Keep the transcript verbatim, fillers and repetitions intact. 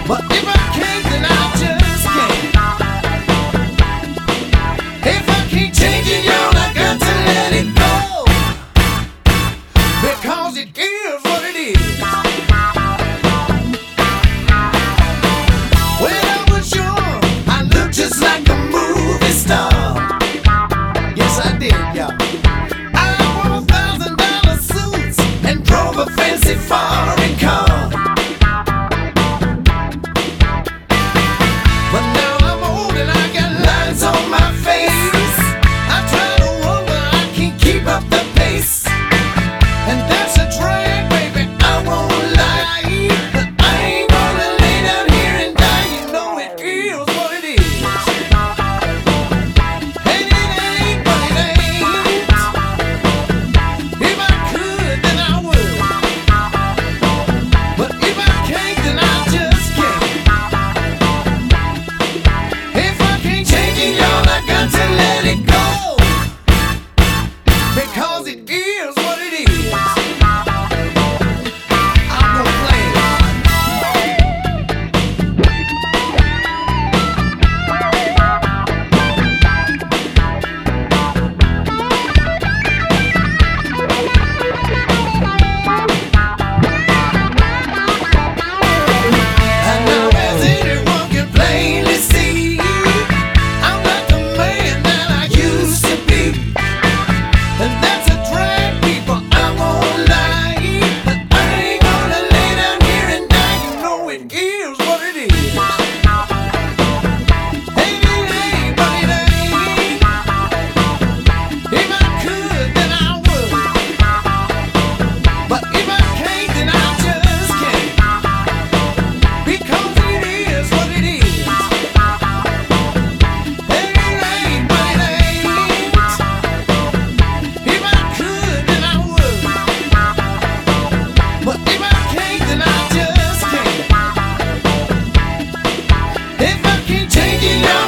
But if I can't, then I just can't. If I can't change it, y'all, I got to let it go. Because it is what it is. When I was young, I looked just like a movie star. Yes, I did, y'all. I wore thousand dollar suits and drove a fancy foreign car. But now I'm old and I got lines on my face. I try to run, but I can't keep up the pace. And that's a drag, baby, I won't lie. But I ain't gonna lay down here and die. You know it is what it is. And it ain't what it ain't. If I could, then I would. But if I can't, then I just can't. If I can't change it, y'all, I got to let it go. Because it is what it is. I'm gonna play it. And now as anyone can plainly see, I'm not the man that I used to be. And that's a drag, people, I won't lie. But I ain't gonna lay down here and die. You know it is what it is. And it ain't what it ain't. If I could, then I would. But if I can't, then I just can't. Because it is what it is. And it ain't what it ain't. If I could, then I would. But if I can't, then I just can't. If I can't change it,